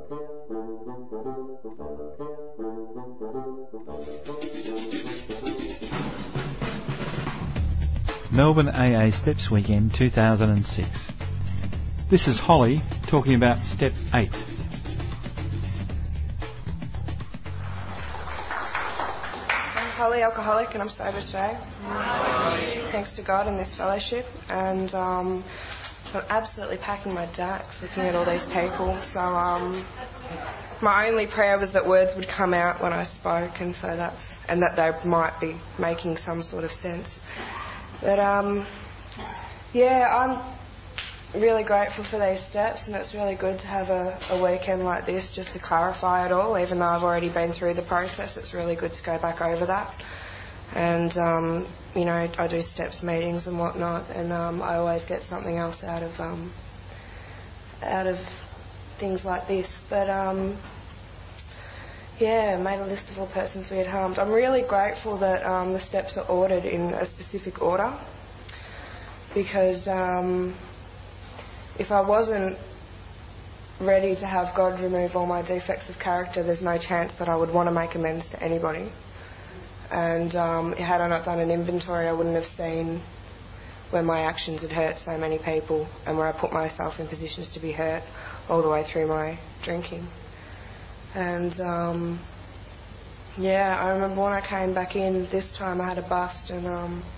Melbourne AA Steps Weekend 2006. This is Holly talking about Step 8. I'm Holly, alcoholic, and I'm sober today. Thanks to God and this fellowship. And I'm absolutely packing my jacks looking at all these people. So my only prayer was that words would come out when I spoke, and that they might be making some sort of sense. But I'm really grateful for these steps, and it's really good to have a weekend like this just to clarify it all. Even though I've already been through the process, it's really good to go back over that. And I do steps meetings and whatnot, and I always get something else out of things like this. But made a list of all persons we had harmed. I'm really grateful that the steps are ordered in a specific order, because if I wasn't ready to have God remove all my defects of character, there's no chance that I would want to make amends to anybody. And had I not done an inventory, I wouldn't have seen where my actions had hurt so many people and where I put myself in positions to be hurt all the way through my drinking. And I remember when I came back in this time, I had a bust, and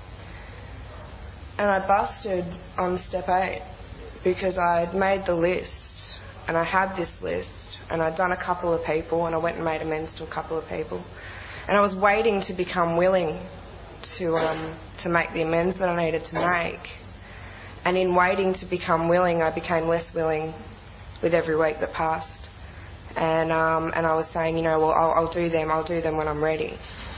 I busted on Step 8 because I'd made the list, and I had this list, and I'd done a couple of people, and I went and made amends to a couple of people, and I was waiting to become willing to make the amends that I needed to make. And in waiting to become willing, I became less willing with every week that passed. And I was saying, I'll do them when I'm ready.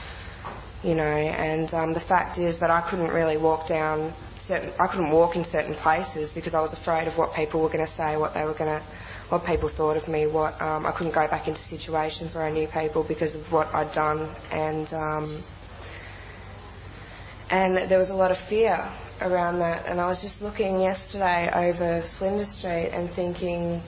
And the fact is that I couldn't really walk in certain places because I was afraid of what people were going to say, what people thought of me. I couldn't go back into situations where I knew people because of what I'd done, and there was a lot of fear around that. And I was just looking yesterday over Flinders Street and thinking,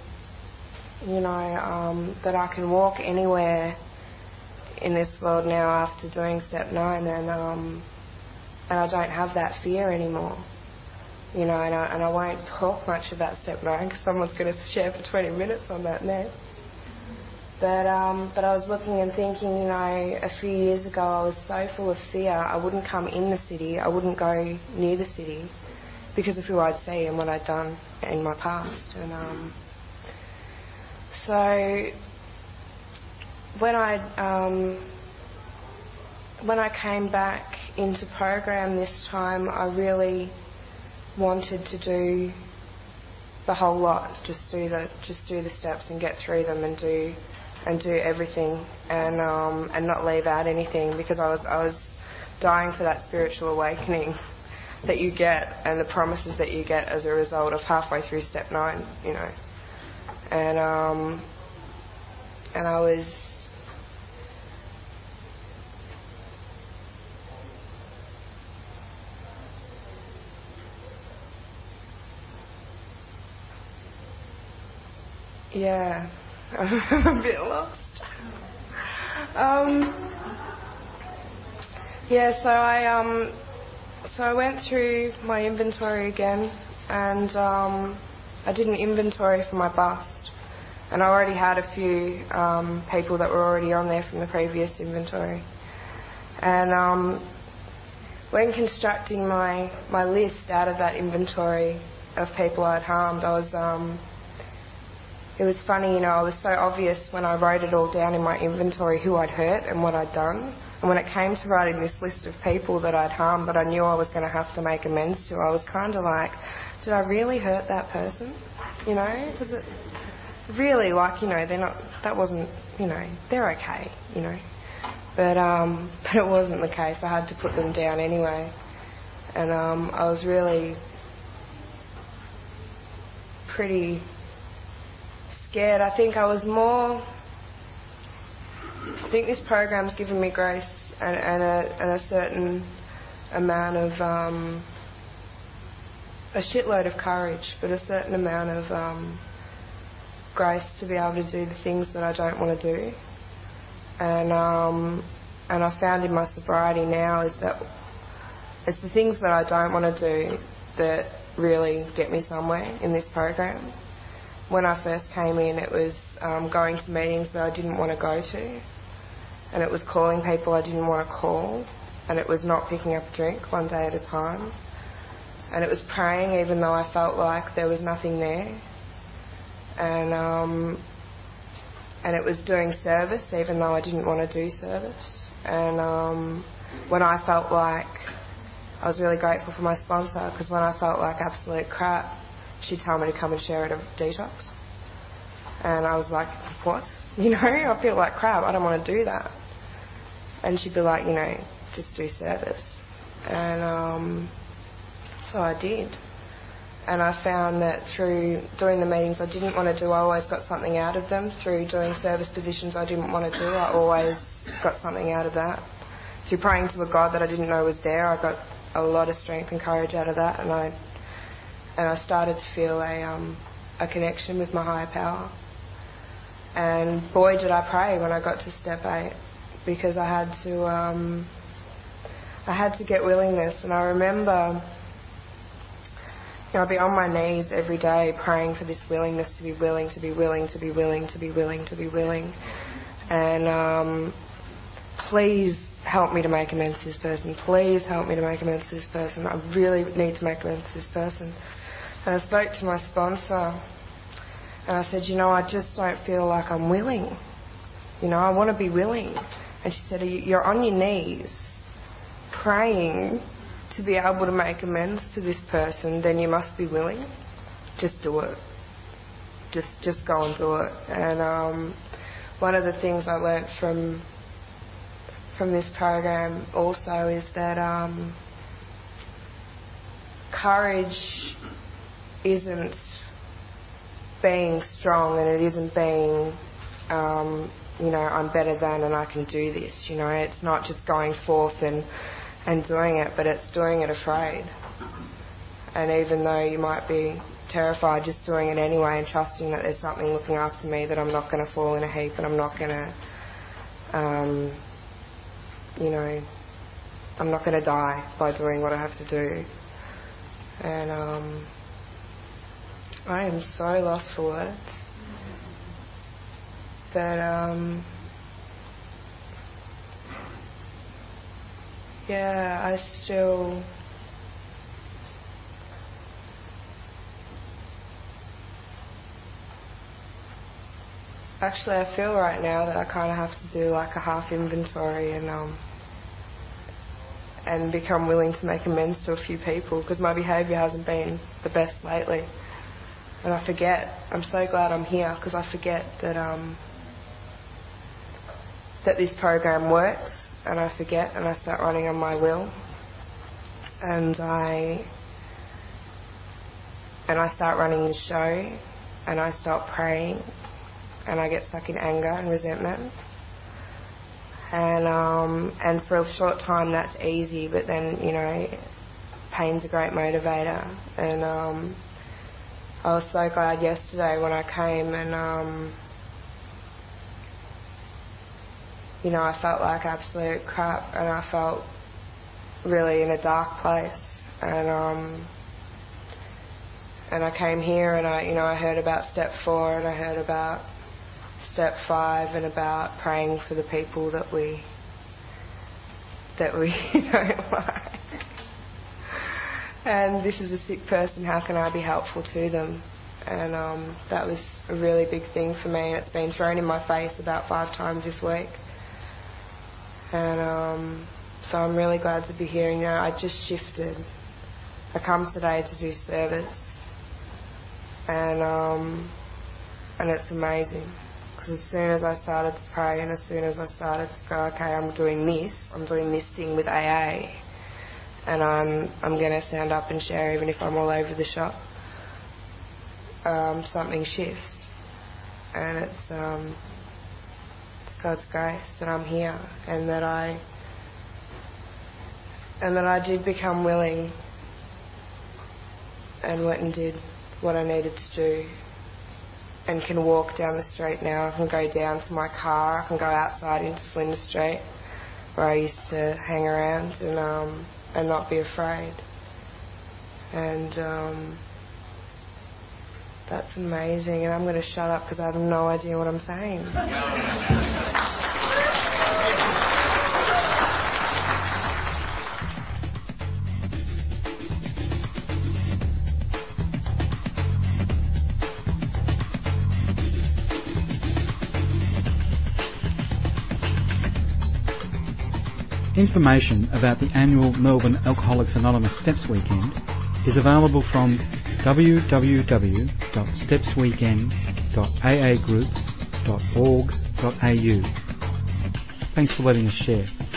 that I can walk anywhere in this world now after doing Step 9, and I don't have that fear anymore, and I won't talk much about Step 9 because someone's going to share for 20 minutes on that next. But I was looking and thinking, a few years ago I was so full of fear I wouldn't come in the city, I wouldn't go near the city because of who I'd see and what I'd done in my past. And so when I came back into program this time, I really wanted to do the whole lot, just do the steps and get through them and do everything, and not leave out anything, because I was dying for that spiritual awakening that you get and the promises that you get as a result of halfway through Step 9, And I was I'm a bit lost. So I went through my inventory again, and I did an inventory for my bust, and I already had a few people that were already on there from the previous inventory. And when constructing my list out of that inventory of people I'd harmed, it was funny, it was so obvious when I wrote it all down in my inventory who I'd hurt and what I'd done. And when it came to writing this list of people that I'd harmed that I knew I was going to have to make amends to, I was kind of like, did I really hurt that person? Was it really they're not, that wasn't, they're okay, But it wasn't the case. I had to put them down anyway. And I was really pretty scared. I think this program's given me grace and a certain amount of a shitload of courage, but a certain amount of grace to be able to do the things that I don't want to do. And I found in my sobriety now is that it's the things that I don't want to do that really get me somewhere in this program. When I first came in, it was going to meetings that I didn't want to go to, and it was calling people I didn't want to call, and it was not picking up a drink one day at a time, and it was praying even though I felt like there was nothing there, and it was doing service even though I didn't want to do service. And when I felt like, I was really grateful for my sponsor, because when I felt like absolute crap, she'd tell me to come and share at a detox. And I was like, what? You know, I feel like crap, I don't want to do that. And she'd be like, you know, just do service. And so I did. And I found that through doing the meetings I didn't want to do, I always got something out of them. Through doing service positions I didn't want to do, I always got something out of that. Through praying to a God that I didn't know was there, I got a lot of strength and courage out of that. And I started to feel a connection with my higher power. And boy, did I pray when I got to step 8, because I had to get willingness. And I remember, I'd be on my knees every day praying for this willingness to be willing, to be willing, to be willing, to be willing, to be willing. And please help me to make amends to this person. Please help me to make amends to this person. I really need to make amends to this person. And I spoke to my sponsor and I said, I just don't feel like I'm willing. I want to be willing. And she said, you're on your knees praying to be able to make amends to this person, then you must be willing. Just do it. Just go and do it. And one of the things I learnt from this program also is that courage isn't being strong, and it isn't being I'm better than and I can do this. It's not just going forth and doing it, but it's doing it afraid. And even though you might be terrified, just doing it anyway and trusting that there's something looking after me, that I'm not going to fall in a heap and I'm not going to, I'm not going to die by doing what I have to do. And I am so lost for words. But I still actually I feel right now that I kind of have to do like a half inventory and become willing to make amends to a few people, because my behaviour hasn't been the best lately, and I forget. I'm so glad I'm here, because I forget that that this program works, and I forget, and I start running on my will, and I start running the show, and I stop praying, and I get stuck in anger and resentment, and for a short time that's easy, but then pain's a great motivator. And I was so glad yesterday when I came and I felt like absolute crap, and I felt really in a dark place, and I came here and I heard about step 4 and I heard about step 5 and about praying for the people that we don't like. And this is a sick person, how can I be helpful to them? And that was a really big thing for me, and it's been thrown in my face about 5 times this week. And so I'm really glad to be here. I just shifted. I come today to do service, and it's amazing, because as soon as I started to pray and as soon as I started to go, okay, I'm doing this thing with AA, and I'm going to stand up and share even if I'm all over the shop, something shifts, and it's God's grace that I'm here, and that I did become willing and went and did what I needed to do. and can walk down the street now. I can go down to my car. I can go outside into Flinders Street, where I used to hang around, and not be afraid. And that's amazing. And I'm going to shut up because I have no idea what I'm saying. Information about the annual Melbourne Alcoholics Anonymous Steps Weekend is available from www.stepsweekend.aagroup.org.au. Thanks for letting us share.